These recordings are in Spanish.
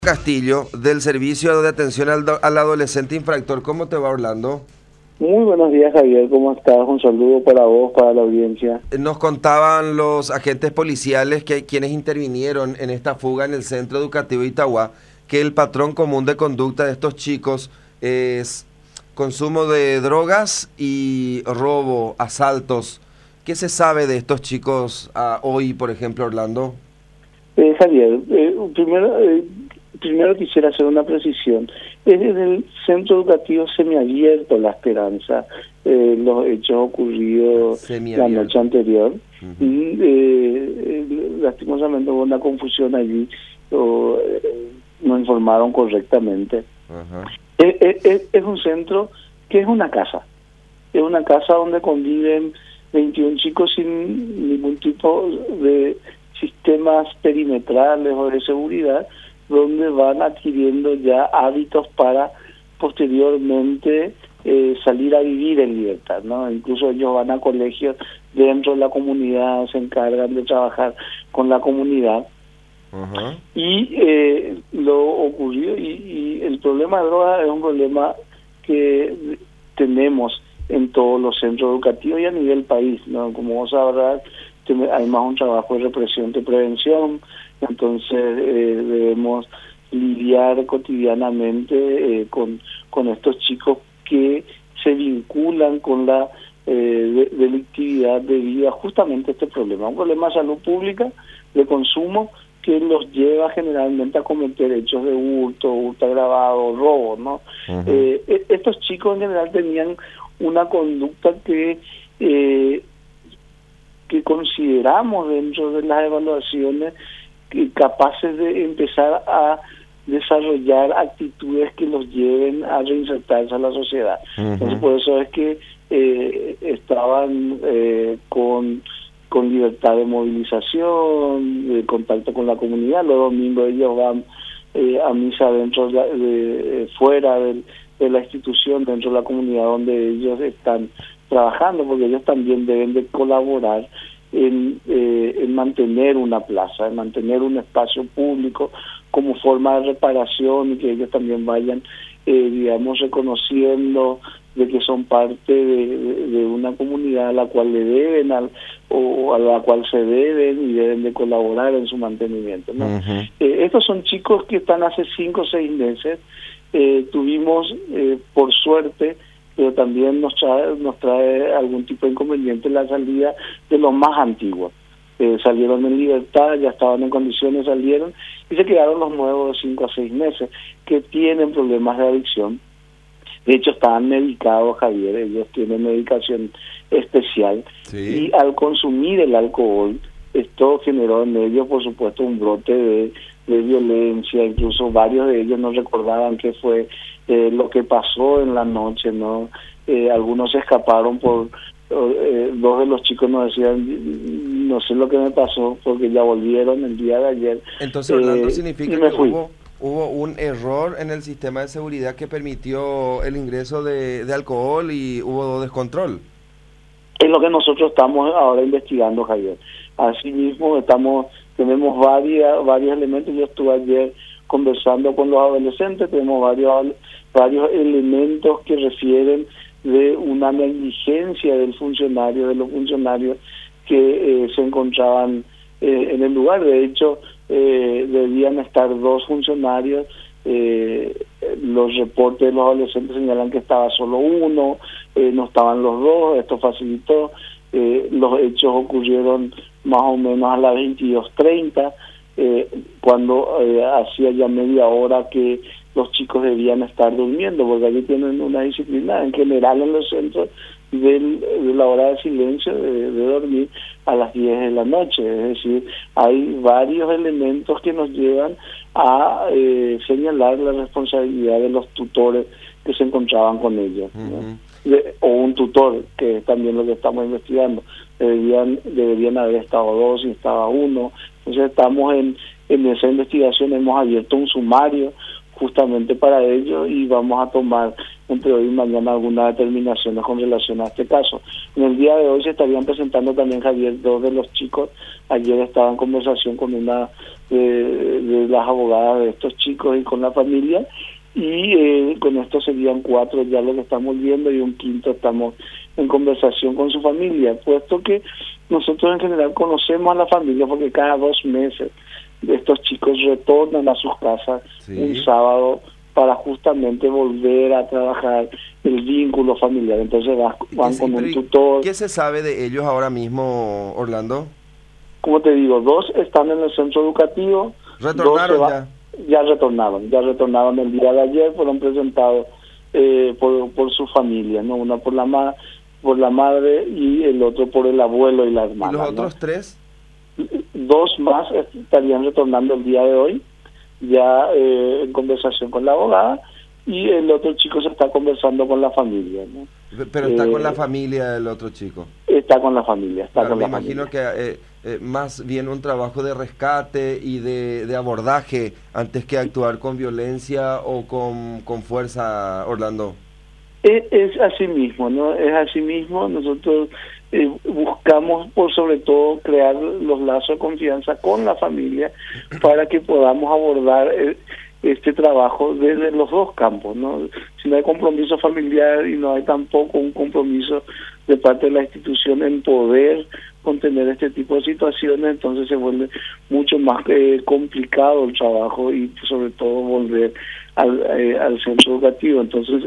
Castillo, del Servicio de Atención al Adolescente Infractor. ¿Cómo te va, Orlando? Muy buenos días, Javier. ¿Cómo estás? Un saludo para vos, para la audiencia. Nos contaban los agentes policiales quienes intervinieron en esta fuga en el Centro Educativo Itauguá, que el patrón común de conducta de estos chicos es consumo de drogas y robo, asaltos. ¿Qué se sabe de estos chicos hoy, por ejemplo, Orlando? Javier, primero quisiera hacer una precisión. Es en el Centro Educativo Semiabierto La Esperanza, los hechos ocurridos la noche anterior. Lastimosamente hubo una confusión allí, no informaron correctamente. Es un centro que es una casa donde conviven 21 chicos sin ningún tipo de sistemas perimetrales o de seguridad, donde van adquiriendo ya hábitos para posteriormente salir a vivir en libertad, ¿no? Incluso ellos van a colegios dentro de la comunidad, se encargan de trabajar con la comunidad. Y lo ocurrió, y el problema de drogas es un problema que tenemos en todos los centros educativos y a nivel país, ¿no? Como vos sabrás, hay más un trabajo de represión que prevención, entonces debemos lidiar cotidianamente con estos chicos que se vinculan con la delictividad debido a justamente este problema, un problema de salud pública, de consumo, que los lleva generalmente a cometer hechos de hurto agravado, robo, ¿no? Estos chicos en general tenían una conducta que consideramos dentro de las evaluaciones capaces de empezar a desarrollar actitudes que los lleven a reinsertarse a la sociedad. Entonces, por eso es que estaban con libertad de movilización, de contacto con la comunidad. Los domingos ellos van a misa dentro fuera de la institución, dentro de la comunidad donde ellos están trabajando, porque ellos también deben de colaborar en mantener una plaza, en mantener un espacio público como forma de reparación, y que ellos también vayan, digamos, reconociendo de que son parte de una comunidad a la cual le deben o a la cual se deben y deben de colaborar en su mantenimiento, ¿no? Estos son chicos que están hace 5 o 6 meses. Tuvimos, por suerte, pero también nos trae algún tipo de inconveniente la salida de los más antiguos. Salieron en libertad, ya estaban en condiciones, salieron, y se quedaron los nuevos de 5 a 6 meses, que tienen problemas de adicción. De hecho, estaban medicados, Javier, ellos tienen medicación especial, y al consumir el alcohol, esto generó en ellos, por supuesto, un brote de violencia. Incluso varios de ellos no recordaban qué fue lo que pasó en la noche, ¿no? Algunos se escaparon dos de los chicos nos decían, no sé lo que me pasó, porque ya volvieron el día de ayer. Entonces, Orlando, significa que hubo un error en el sistema de seguridad que permitió el ingreso de alcohol y hubo descontrol. Es lo que nosotros estamos ahora investigando, Javier. Asimismo, tenemos varios elementos. Yo estuve ayer conversando con los adolescentes, tenemos varios elementos que refieren de una negligencia de los funcionarios que se encontraban en el lugar. De hecho, debían estar 2 funcionarios. Los reportes de los adolescentes señalan que estaba solo uno, no estaban los 2. Esto facilitó. Los hechos ocurrieron más o menos a las 22:30, cuando hacía ya media hora que los chicos debían estar durmiendo, porque allí tienen una disciplina en general en los centros de la hora de silencio, de dormir a las 10 de la noche. Es decir, hay varios elementos que nos llevan a señalar la responsabilidad de los tutores que se encontraban con ellos, ¿no? O un tutor, que es también lo que estamos investigando. Deberían haber estado 2 y estaba 1. Entonces estamos en esa investigación. Hemos abierto un sumario justamente para ello, y vamos a tomar entre hoy y mañana algunas determinaciones con relación a este caso. En el día de hoy se estarían presentando también, Javier, dos de los chicos. Ayer estaba en conversación con una de las abogadas de estos chicos y con la familia, y con esto serían 4 ya lo que estamos viendo, y un quinto estamos en conversación con su familia, puesto que nosotros en general conocemos a la familia porque cada 2 meses estos chicos retornan a sus casas un sábado para justamente volver a trabajar el vínculo familiar. Entonces van con un tutor. ¿Qué se sabe de ellos ahora mismo, Orlando? Como te digo, 2 están en el centro educativo. ¿Retornaron ya? Ya retornaron el día de ayer, fueron presentados por su familia, ¿no? Una por la madre y el otro por el abuelo y la hermana. ¿Y los otros 3? 2 más estarían retornando el día de hoy, ya en conversación con la abogada, y el otro chico se está conversando con la familia, ¿no? Pero está con la familia el otro chico. Está con la familia, Me imagino que más bien un trabajo de rescate y de abordaje antes que actuar con violencia o con fuerza, Orlando. Es así mismo, ¿no? Es así mismo. Nosotros buscamos, por sobre todo, crear los lazos de confianza con la familia para que podamos abordar este trabajo desde los 2 campos, ¿no? Si no hay compromiso familiar y no hay tampoco un compromiso de parte de la institución en poder contener este tipo de situaciones, entonces se vuelve mucho más complicado el trabajo y sobre todo volver al centro educativo. Entonces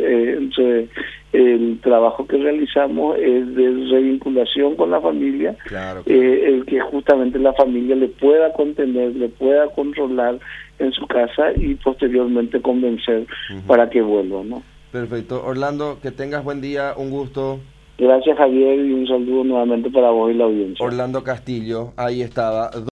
el trabajo que realizamos es de revinculación con la familia, claro. El que justamente la familia le pueda contener, le pueda controlar en su casa y posteriormente convencer para que vuelva, ¿no? Perfecto. Orlando, que tengas buen día, un gusto. Gracias, Javier, y un saludo nuevamente para vos y la audiencia. Orlando Castillo, ahí estaba.